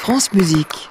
France Musique.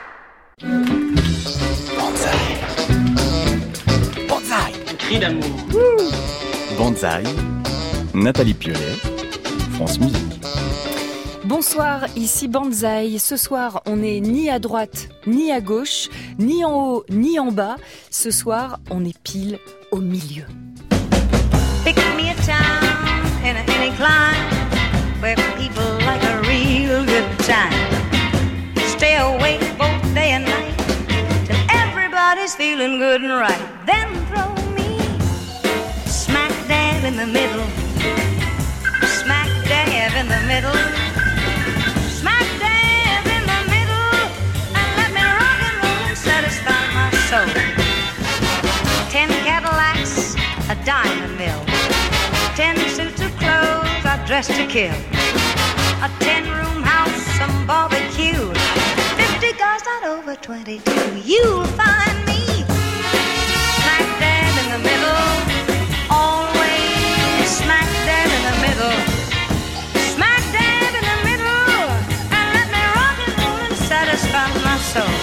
Banzai. Banzai. Un cri d'amour. Banzai. Nathalie Piolet, France Musique. Bonsoir, ici Banzai. Ce soir, on n'est ni à droite, ni à gauche, ni en haut, ni en bas. Ce soir, on est pile au milieu. Pick me a town in any clime where people like a real good time. Stay awake both day and night till everybody's feeling good and right. Then throw me smack dab in the middle. Smack dab in the middle. Smack dab in the middle. And let me rock and roll and satisfy my soul. 10 Cadillacs, a diamond mill. 10 suits of clothes are dressed to kill. A 10-room house, some barbecue. 50 cars not over 22. You'll find me smack dab in the middle. Always smack dab in the middle. Smack dab in the middle. And let me rock and roll and satisfy my soul.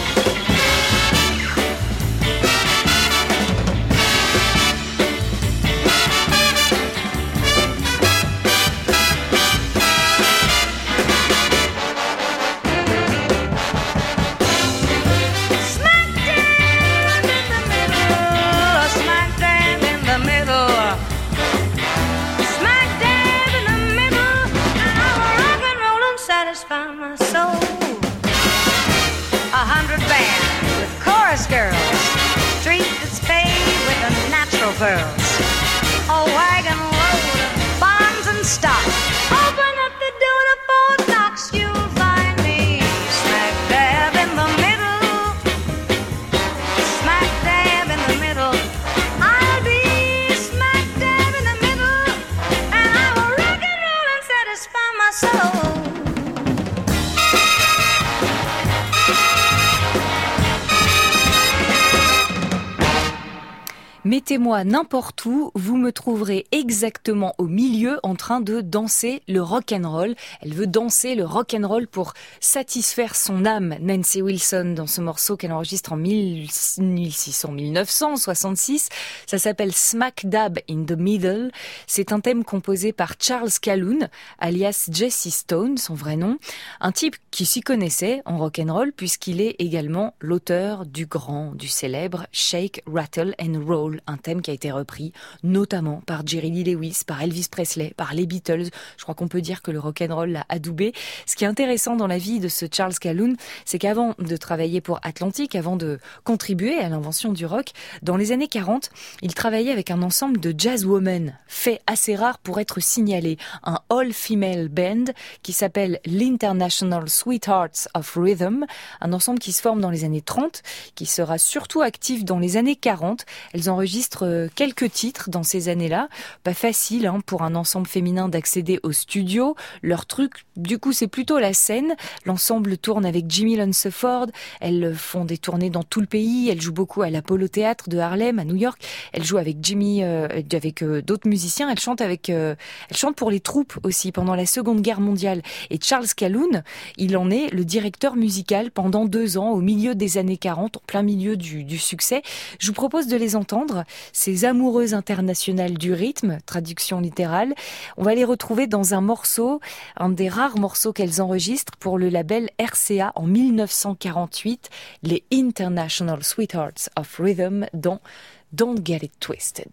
Girls, street that's paved with the natural pearls. A wagon load of bonds and stock. Open up the door to Fort Knox, you'll find me smack dab in the middle. Smack dab in the middle. I'll be smack dab in the middle. And I will rock and roll and satisfy my soul. Mettez-moi n'importe où, vous me trouverez exactement au milieu en train de danser le rock'n'roll. Elle veut danser le rock'n'roll pour satisfaire son âme, Nancy Wilson, dans ce morceau qu'elle enregistre en 1966. Ça s'appelle Smack Dab in the Middle. C'est un thème composé par Charles Calhoun, alias Jesse Stone, son vrai nom. Un type qui s'y connaissait en rock'n'roll puisqu'il est également l'auteur du célèbre Shake, Rattle and Roll. Un thème qui a été repris notamment par Jerry Lee Lewis, par Elvis Presley, par les Beatles. Je crois qu'on peut dire que le rock'n'roll l'a adoubé. Ce qui est intéressant dans la vie de ce Charles Calhoun, c'est qu'avant de travailler pour Atlantic, avant de contribuer à l'invention du rock, dans les années 40, il travaillait avec un ensemble de jazzwomen, fait assez rare pour être signalé. Un all-female band qui s'appelle l'International Sweethearts of Rhythm, un ensemble qui se forme dans les années 30, qui sera surtout actif dans les années 40. Elles enregistrent quelques titres dans ces années-là. Pas facile pour un ensemble féminin d'accéder au studio. Leur truc, du coup, c'est plutôt la scène. L'ensemble tourne avec Jimmy Lunceford. Elles font des tournées dans tout le pays. Elles jouent beaucoup à l'Apollo Theatre de Harlem, à New York. Elles jouent avec avec d'autres musiciens. Elles chantent pour les troupes aussi pendant la Seconde Guerre mondiale. Et Charles Calhoun, il en est le directeur musical pendant 2 ans, au milieu des années 40, en plein milieu du succès. Je vous propose de les entendre. Ces amoureuses internationales du rythme, traduction littérale. On va les retrouver dans un morceau, un des rares morceaux qu'elles enregistrent pour le label RCA en 1948, les International Sweethearts of Rhythm dans Don't Get It Twisted.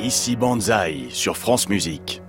Ici Banzai sur France Musique.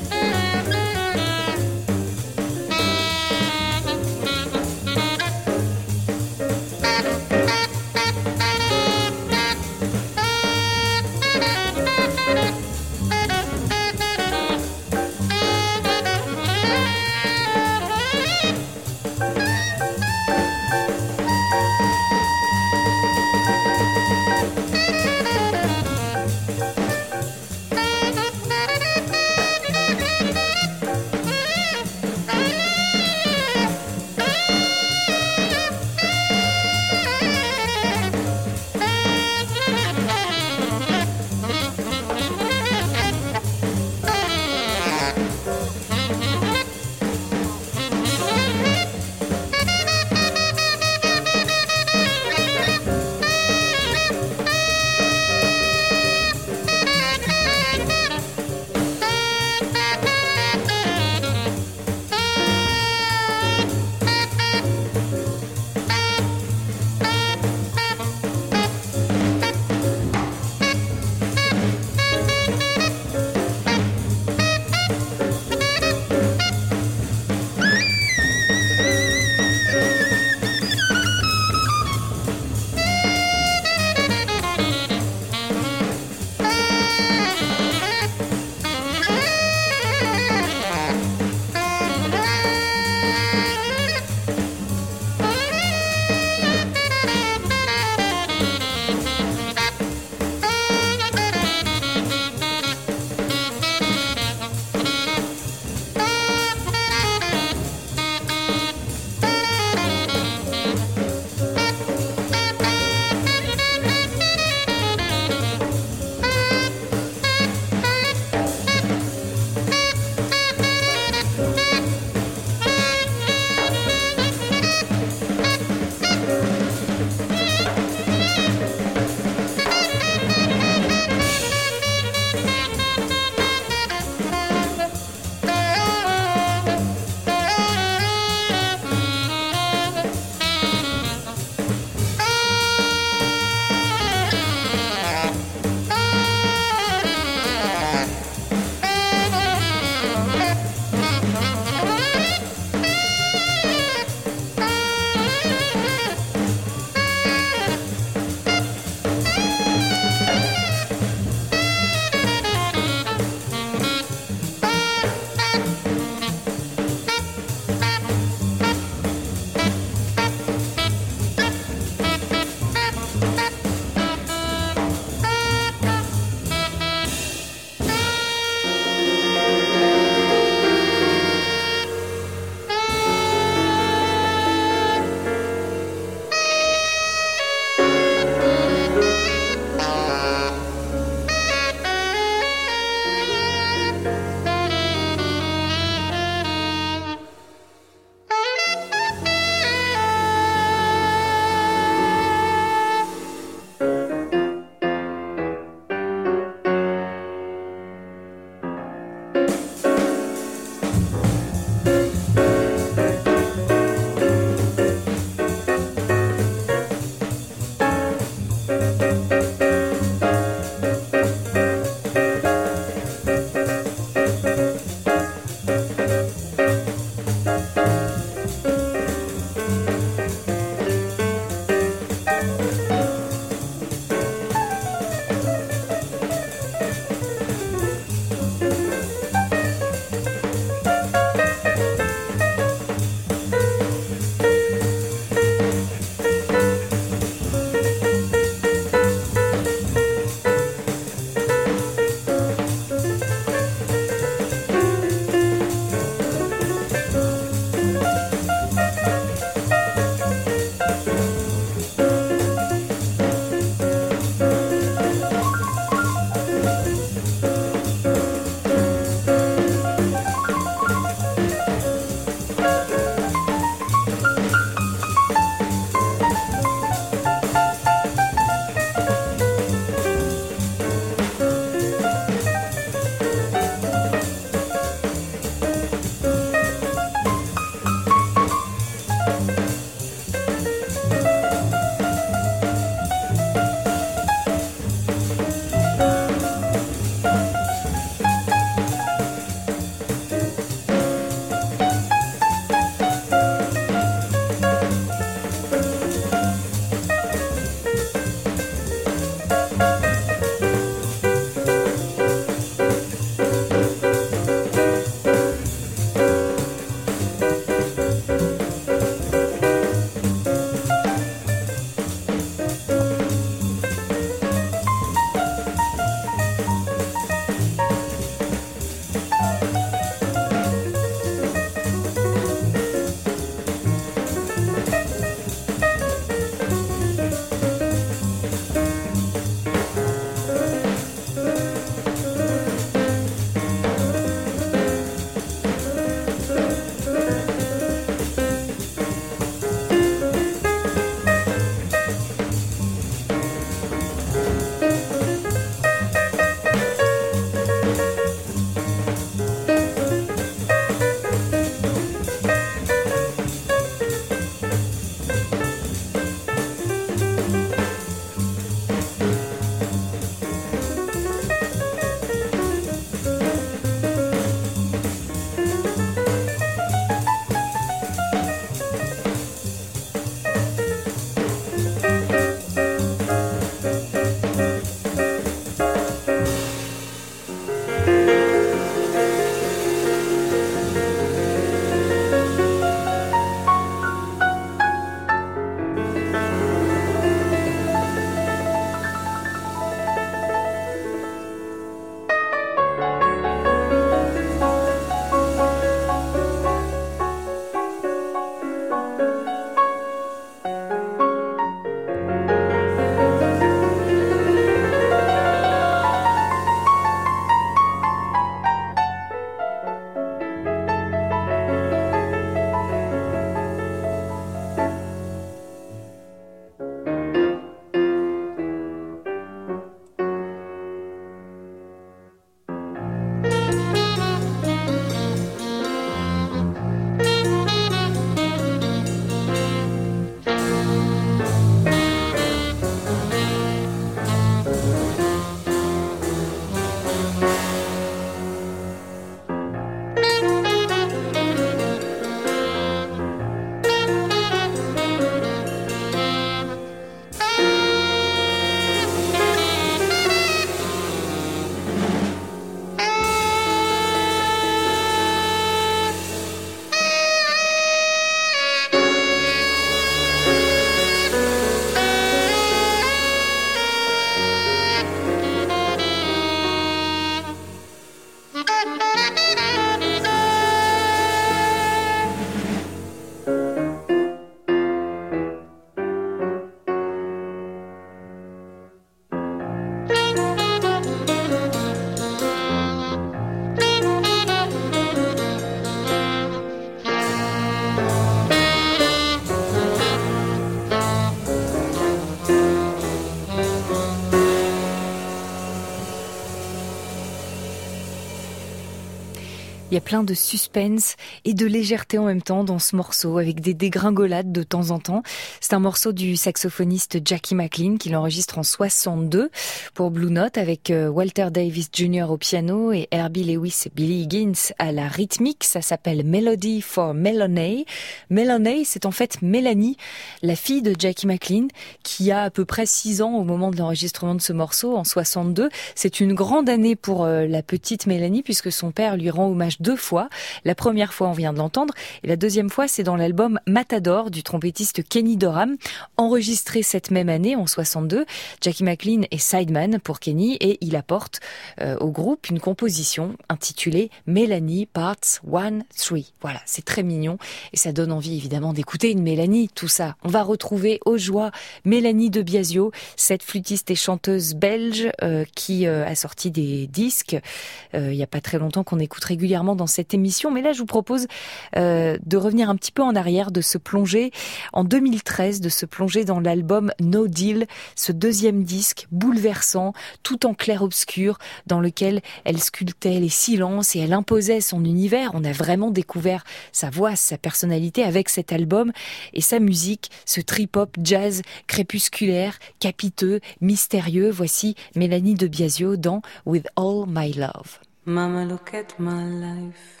Il y a plein de suspense et de légèreté en même temps dans ce morceau, avec des dégringolades de temps en temps. C'est un morceau du saxophoniste Jackie McLean qui l'enregistre en 62 pour Blue Note avec Walter Davis Jr. au piano et Herbie Lewis et Billy Higgins à la rythmique. Ça s'appelle Melody for Melanie. Melanie, c'est en fait Mélanie, la fille de Jackie McLean, qui a à peu près 6 ans au moment de l'enregistrement de ce morceau en 62. C'est une grande année pour la petite Mélanie puisque son père lui rend hommage 2 fois. La première fois, on vient de l'entendre, et la deuxième fois, c'est dans l'album Matador du trompettiste Kenny Dorham, enregistré cette même année, en 62. Jackie McLean est sideman pour Kenny et il apporte au groupe une composition intitulée Mélanie Parts 1-3. Voilà, c'est très mignon et ça donne envie évidemment d'écouter une Mélanie, tout ça. On va retrouver aux joies Mélanie de Biasio, cette flûtiste et chanteuse belge qui a sorti des disques il y a pas très longtemps, qu'on écoute régulièrement dans cette émission, mais là je vous propose de revenir un petit peu en arrière, de se plonger en 2013, de se plonger dans l'album No Deal, ce deuxième disque bouleversant, tout en clair-obscur, dans lequel elle sculptait les silences et elle imposait son univers. On a vraiment découvert sa voix, sa personnalité avec cet album et sa musique, ce trip-hop jazz crépusculaire, capiteux, mystérieux. Voici Mélanie de Biasio dans With All My Love. Mama, look at my life.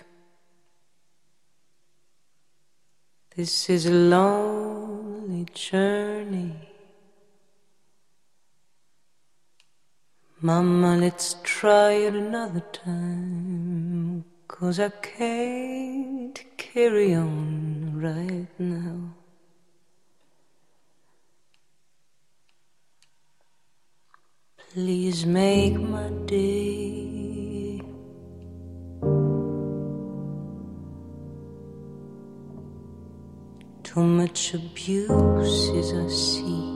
This is a lonely journey. Mama, let's try it another time, 'cause I can't carry on right now. Please make my day. Too much abuse as I see,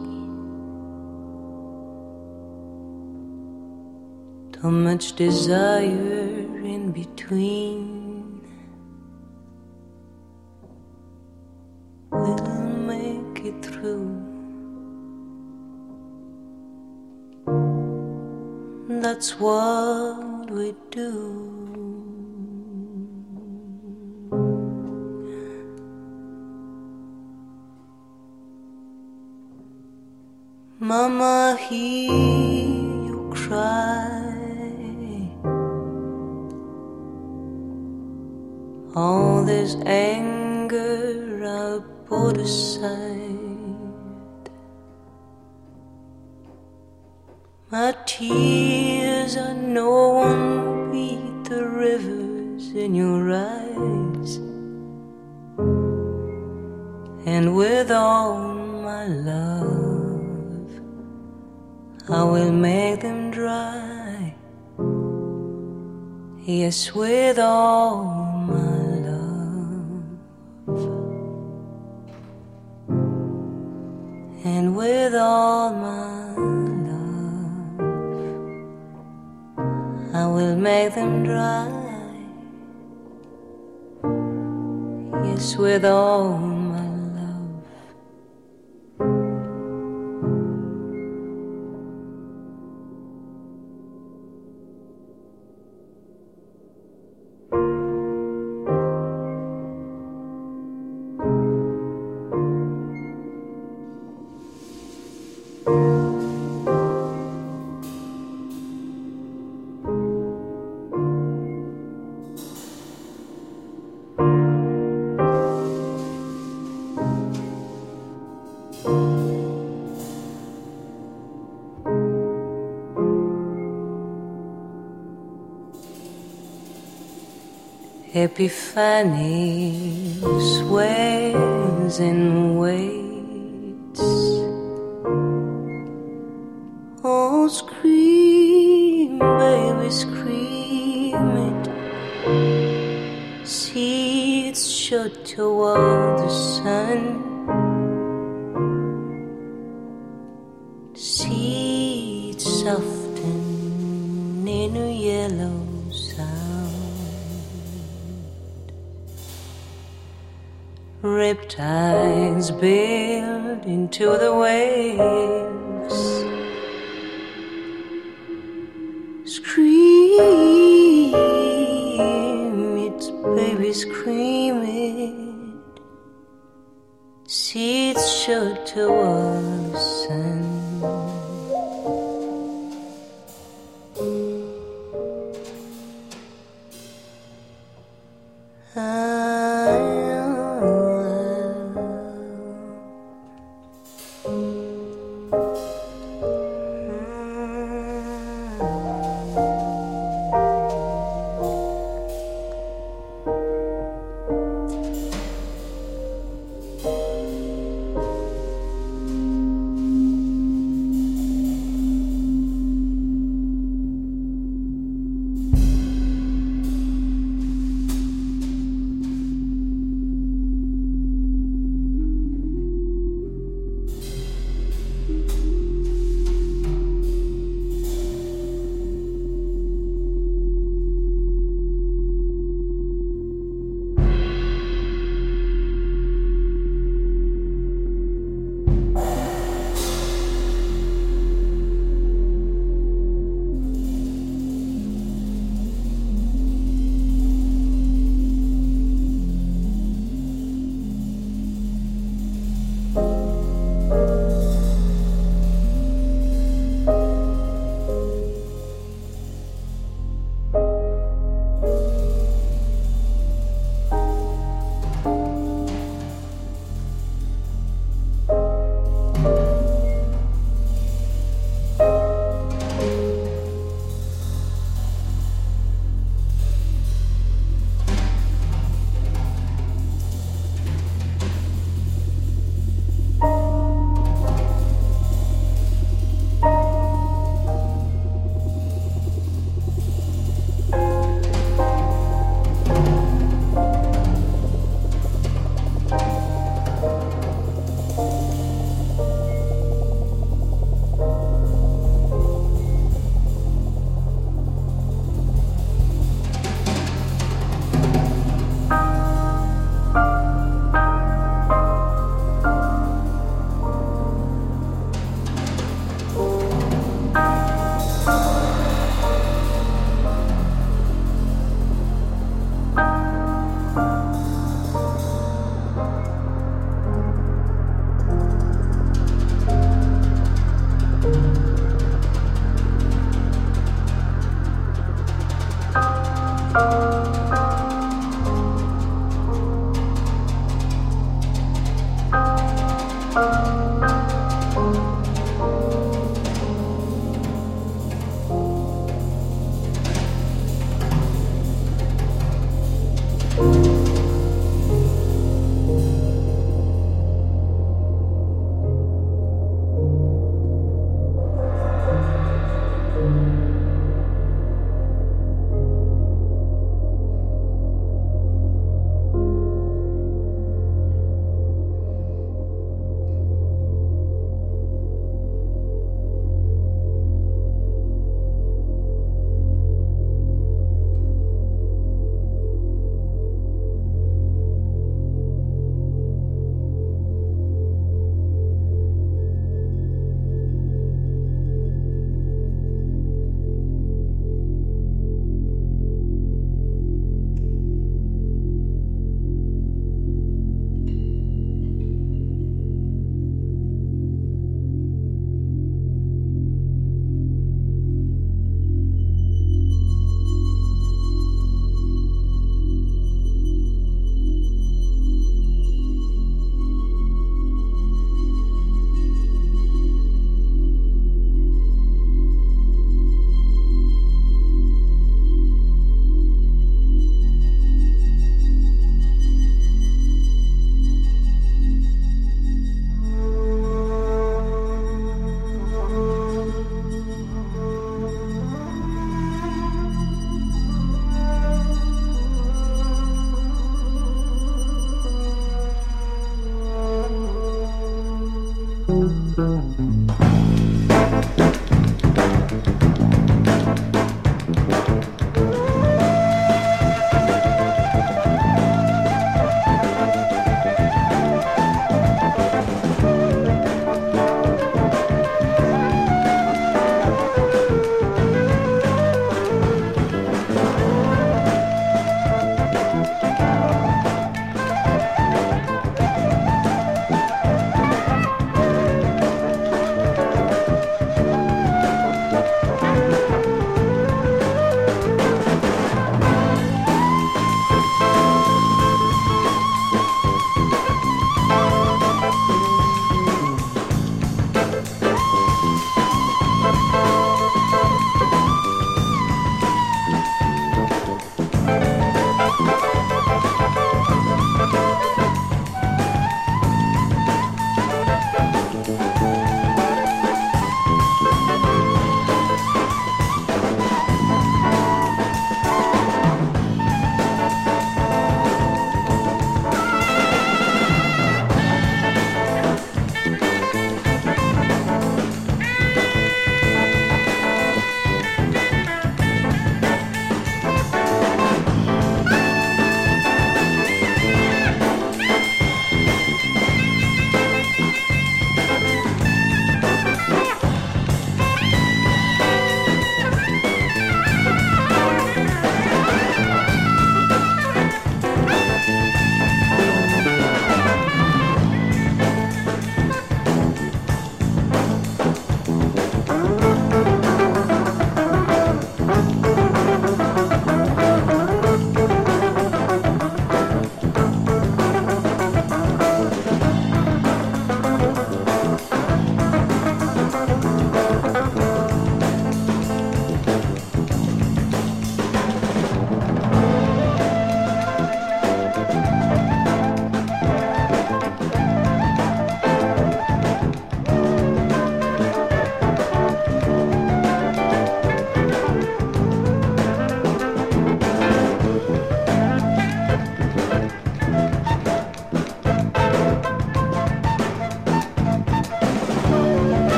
too much desire in between. We'll make it through. That's what we do. Mama, hear you cry. All this anger I put aside. My tears, I know, won't beat the rivers in your eyes. And with all my love, I will make them dry. Yes, with all my love. And with all my love, I will make them dry. Yes, with all my love. Epiphany sways and waits. Oh, scream, baby, scream it. Seeds shot toward the sun. Seeds soften in a yellow riptides build into the waves. Scream, it's shelter was sand.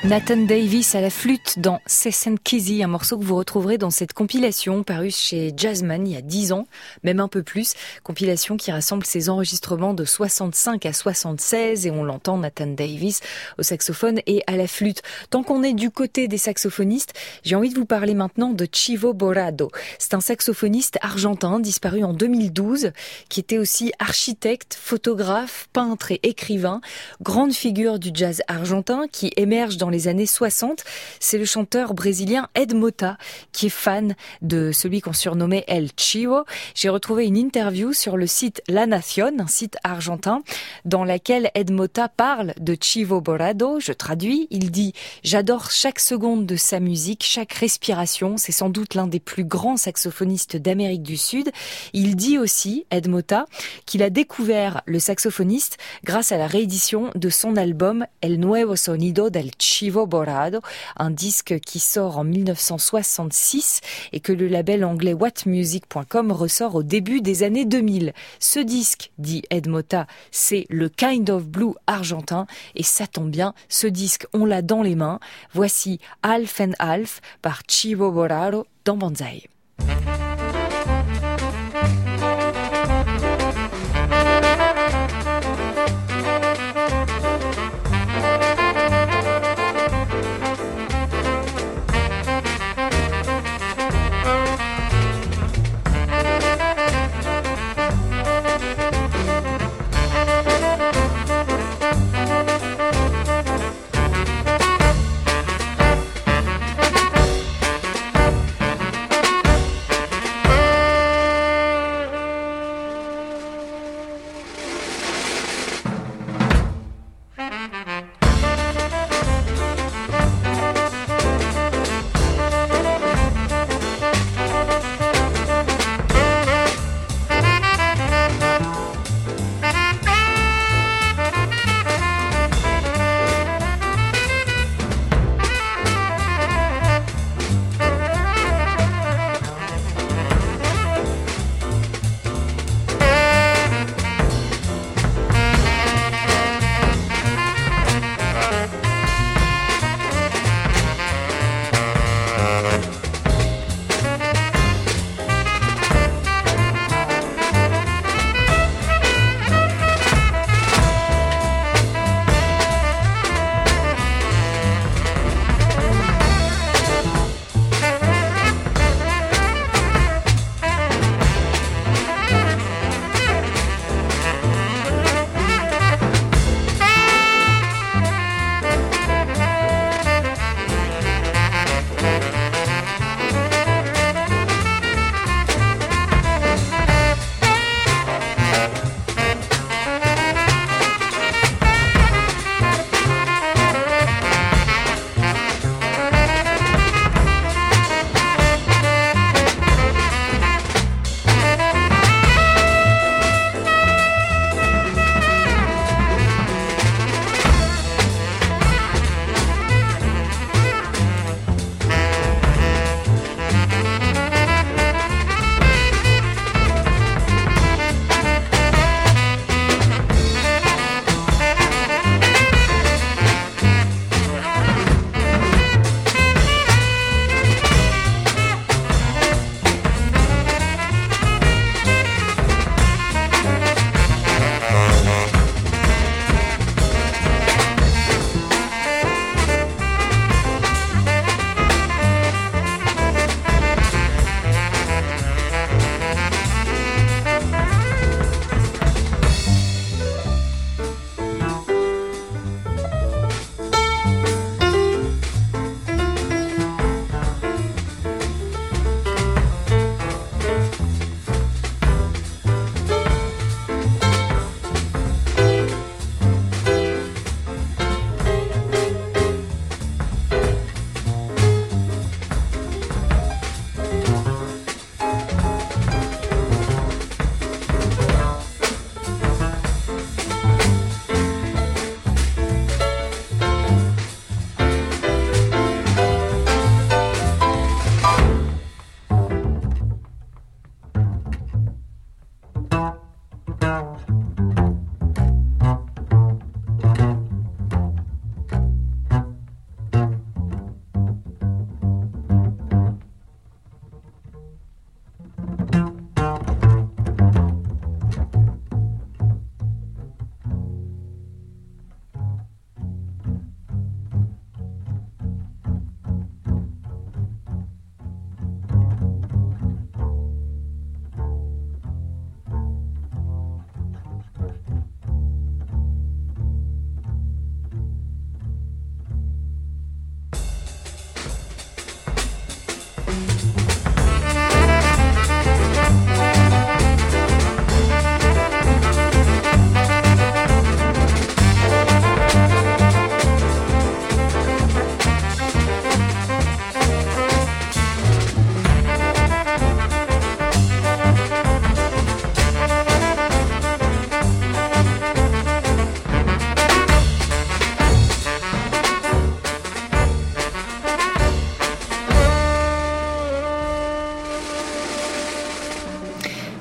Nathan Davis à la flûte dans Cess & Kizzy, un morceau que vous retrouverez dans cette compilation parue chez Jazzman il y a 10 ans, même un peu plus, compilation qui rassemble ses enregistrements de 65 à 76 et on l'entend Nathan Davis au saxophone et à la flûte. Tant qu'on est du côté des saxophonistes, j'ai envie de vous parler maintenant de Chivo Borrado. C'est un saxophoniste argentin disparu en 2012 qui était aussi architecte, photographe, peintre et écrivain, grande figure du jazz argentin qui émerge dans les années 60, c'est le chanteur brésilien Ed Mota qui est fan de celui qu'on surnommait El Chivo. J'ai retrouvé une interview sur le site La Nación, un site argentin, dans laquelle Ed Mota parle de Chivo Borrado. Je traduis, il dit « J'adore chaque seconde de sa musique, chaque respiration, c'est sans doute l'un des plus grands saxophonistes d'Amérique du Sud. » Il dit aussi, Ed Mota, qu'il a découvert le saxophoniste grâce à la réédition de son album El Nuevo Sonido del Chivo Borrado, un disque qui sort en 1966 et que le label anglais whatmusic.com ressort au début des années 2000. Ce disque, dit Ed Mota, c'est le Kind of Blue argentin et ça tombe bien, ce disque on l'a dans les mains. Voici Half and Half par Chivo Borrado dans Banzai.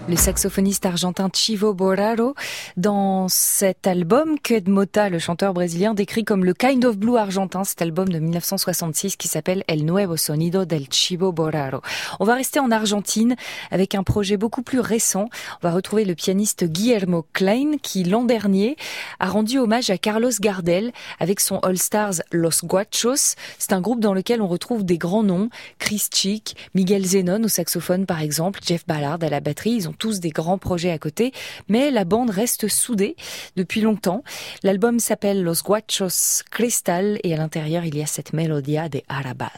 le saxophoniste argentin Chivo Borraro, dans cet album qu'Ed Mota, le chanteur brésilien, décrit comme le kind of blue argentin, cet album de 1966 qui s'appelle El Nuevo Sonido del Chivo Borraro. On va rester en Argentine avec un projet beaucoup plus récent. On va retrouver le pianiste Guillermo Klein qui, l'an dernier, a rendu hommage à Carlos Gardel avec son All Stars Los Guachos. C'est un groupe dans lequel on retrouve des grands noms, Chris Chick, Miguel Zenon au saxophone par exemple, Jeff Ballard à la batterie. Ils ont tous des grands projets à côté, mais la bande reste soudée depuis longtemps. L'album s'appelle Los Guachos Cristal et à l'intérieur il y a cette Melodia de Arrabal.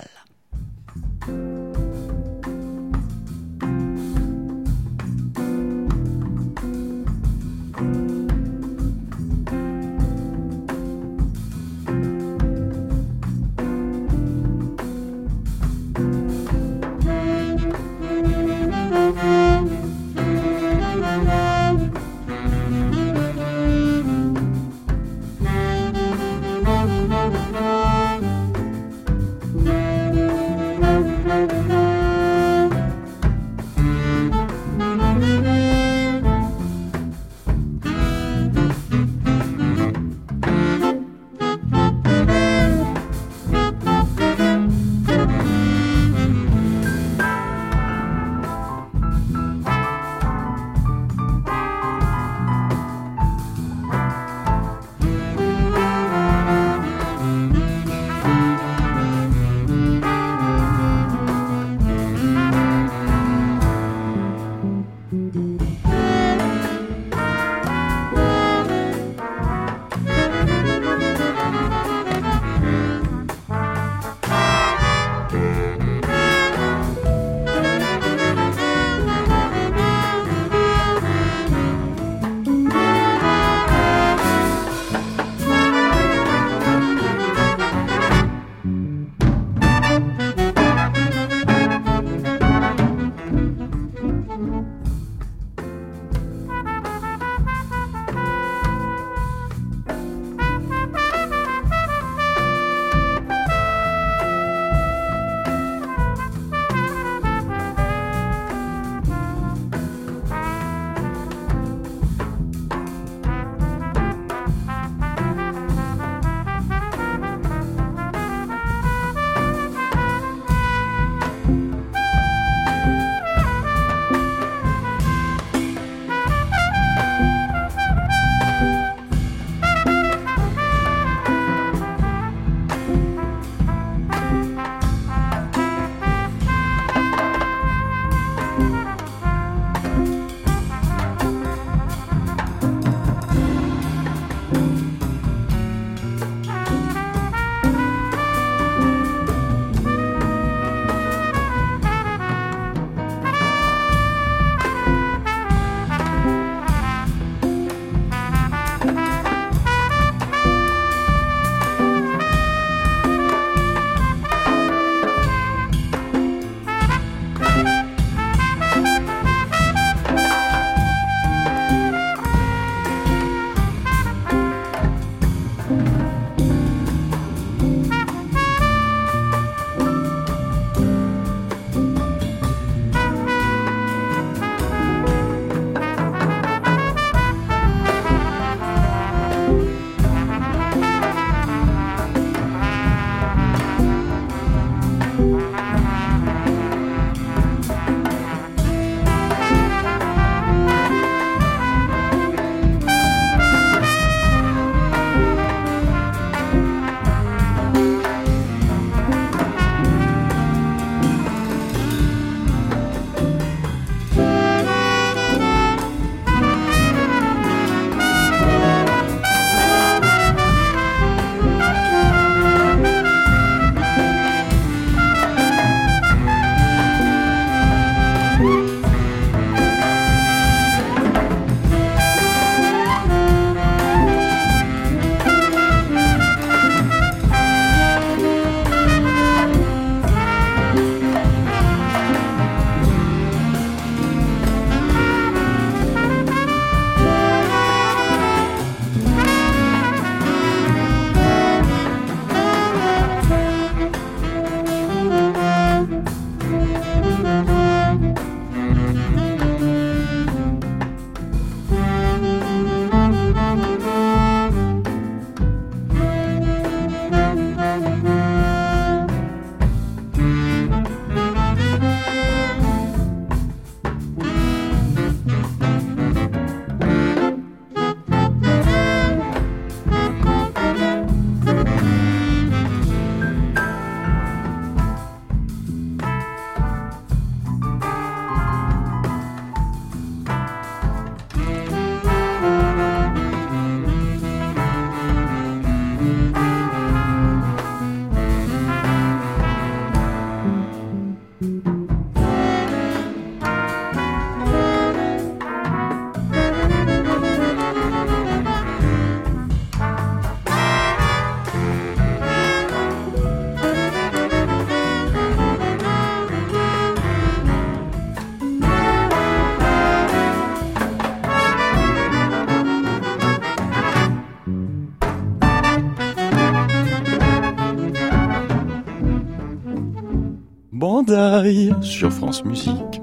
Bonsaï sur France Musique.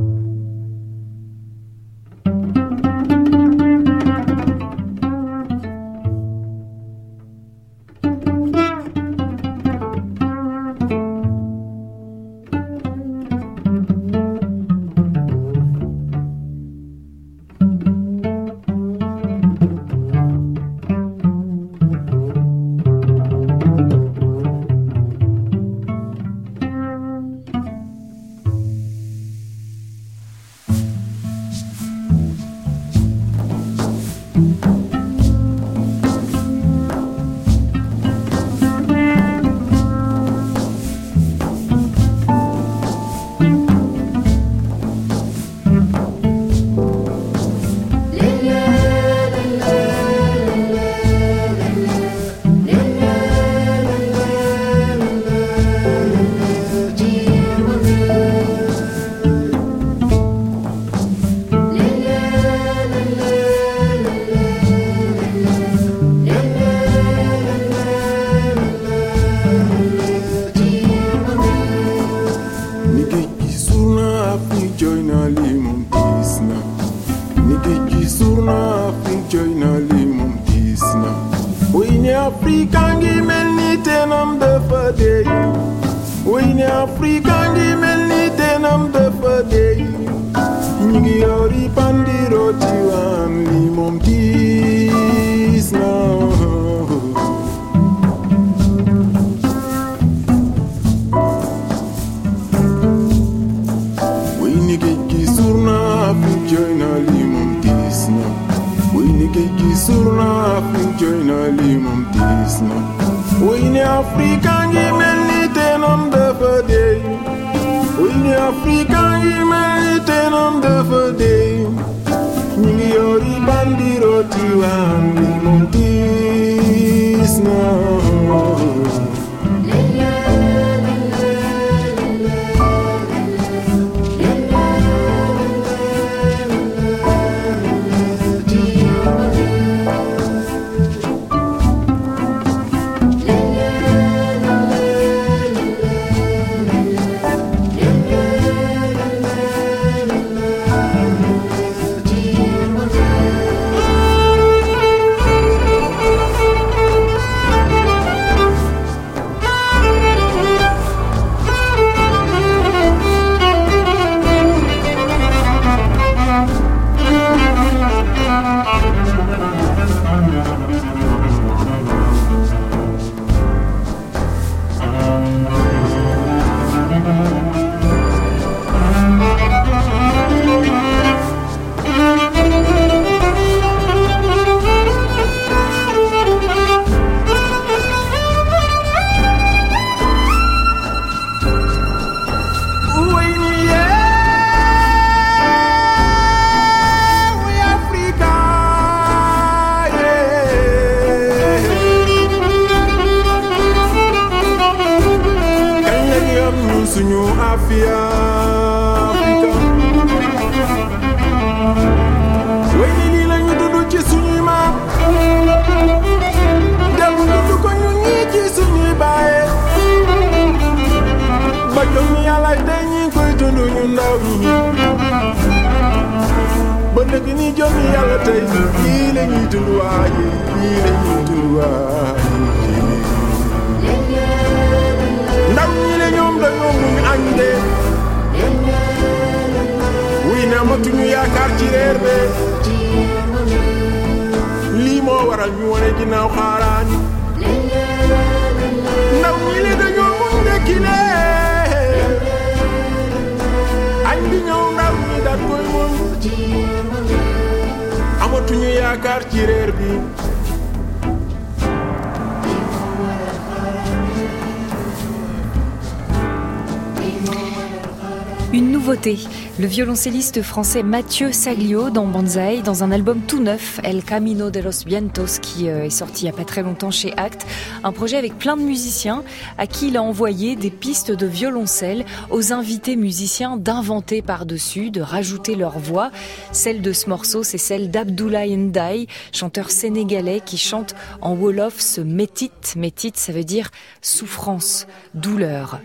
Une nouveauté, le violoncelliste français Mathieu Saglio dans Bonsaï, dans un album tout neuf, El Camino de los Vientos, qui est sorti il n'y a pas très longtemps chez Actes. Un projet avec plein de musiciens à qui il a envoyé des pistes de violoncelle aux invités musiciens d'inventer par-dessus, de rajouter leur voix. Celle de ce morceau, c'est celle d'Abdoulaye Ndiaye, chanteur sénégalais qui chante en wolof ce métit. Métit, ça veut dire souffrance, douleur.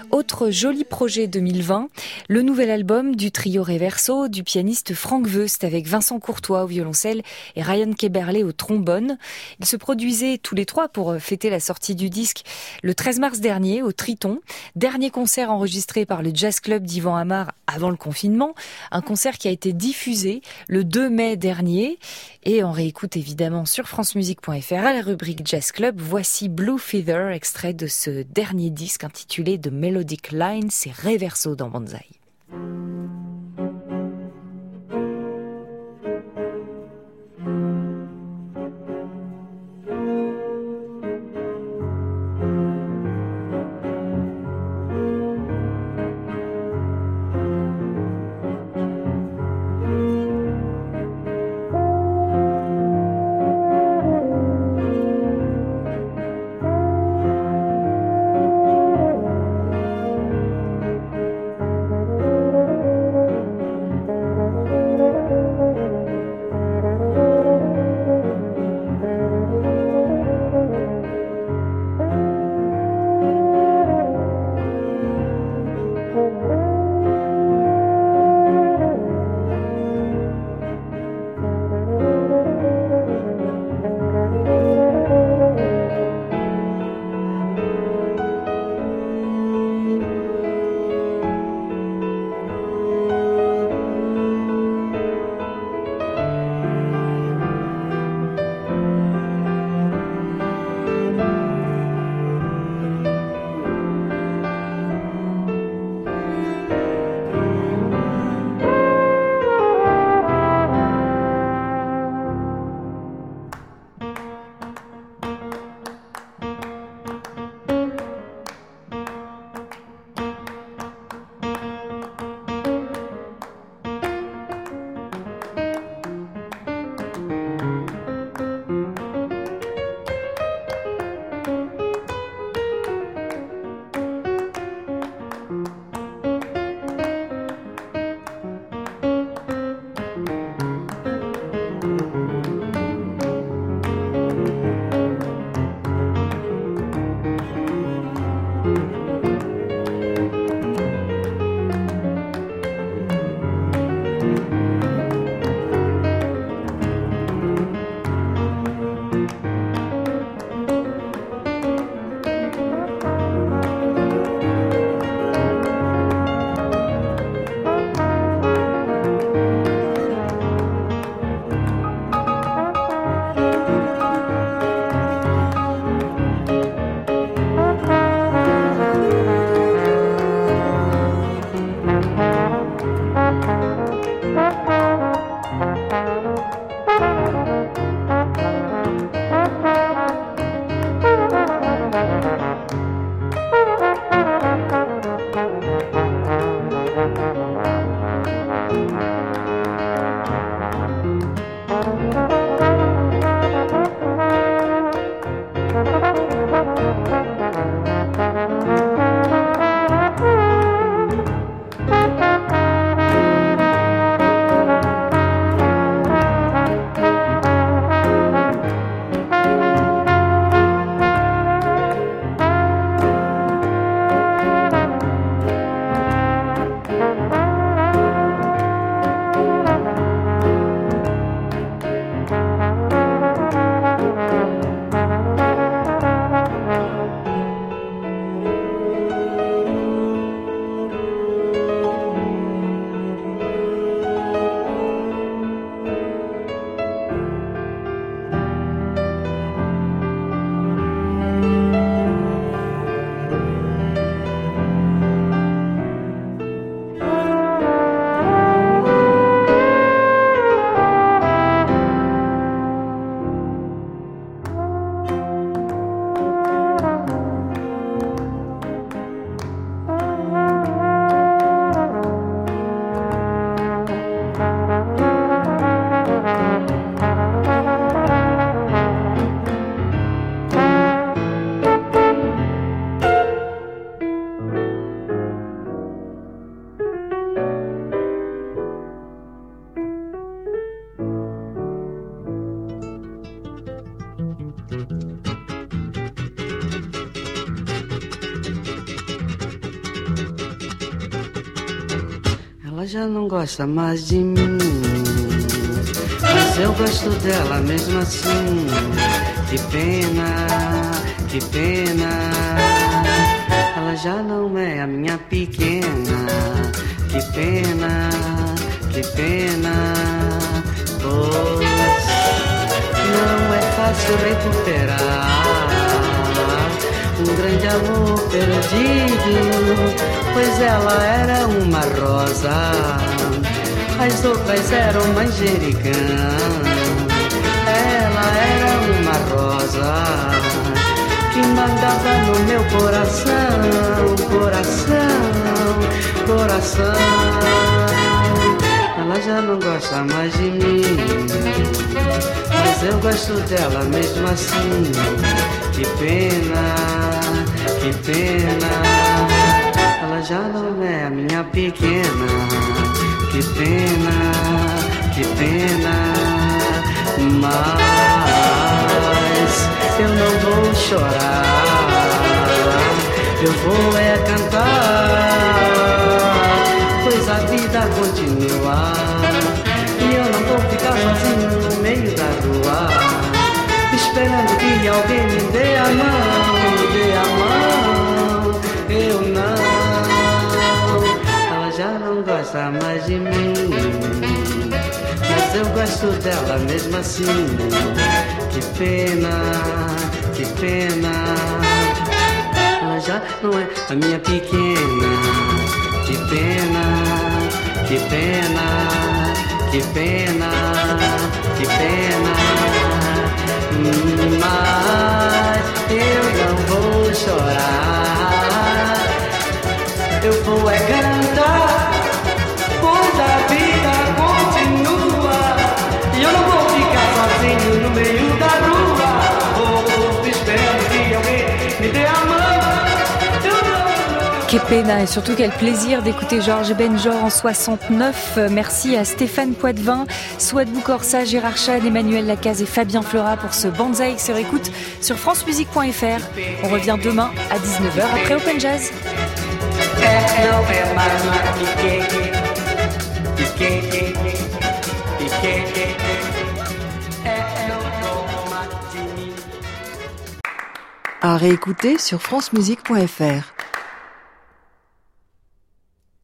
Autre joli projet 2020, le nouvel album du trio Reverso du pianiste Franck Wüst avec Vincent Courtois au violoncelle et Ryan Keberley au trombone. Ils se produisaient tous les trois pour fêter la sortie du disque le 13 mars dernier au Triton. Dernier concert enregistré par le Jazz Club d'Yvan Amar avant le confinement. Un concert qui a été diffusé le 2 mai dernier et on réécoute évidemment sur francemusique.fr à la rubrique Jazz Club. Voici Blue Feather, extrait de ce dernier disque intitulé The Melodic Line, c'est Reverso dans Banzai. Ela já não gosta mais de mim, mas eu gosto dela mesmo assim. Que pena, que pena. Ela já não é a minha pequena. Que pena, que pena. Pois não é fácil recuperar um grande amor perdido, pois ela era uma rosa, as outras eram manjericão. Ela era uma rosa que mandava no meu coração, coração, coração. Ela já não gosta mais de mim, mas eu gosto dela mesmo assim. Que pena, que pena. Ela já não é a minha pequena. Que pena, que pena. Mas eu não vou chorar, eu vou é cantar, pois a vida continua e eu não vou ficar sozinho no meio da rua, esperando que alguém me dê a mão, dê a mão. Eu não. Ela já não gosta mais de mim, mas eu gosto dela mesmo assim. Que pena, que pena. Ela já não é a minha pequena. Que pena, que pena, que pena, que pena. Mas eu não vou chorar, eu vou é cantar, pois a vida continua e eu não vou ficar sozinho no meio da rua. Vou esperando que alguém me dê a mão. Que pena et surtout quel plaisir d'écouter Georges Benjor en 69. Merci à Stéphane Poitvin, Souad Boucorsa, Gérard Chad, Emmanuel Lacaze et Fabien Fleurat pour ce Banzai sur écoute sur francemusique.fr. On revient demain à 19h après Open Jazz. À réécouter sur francemusique.fr.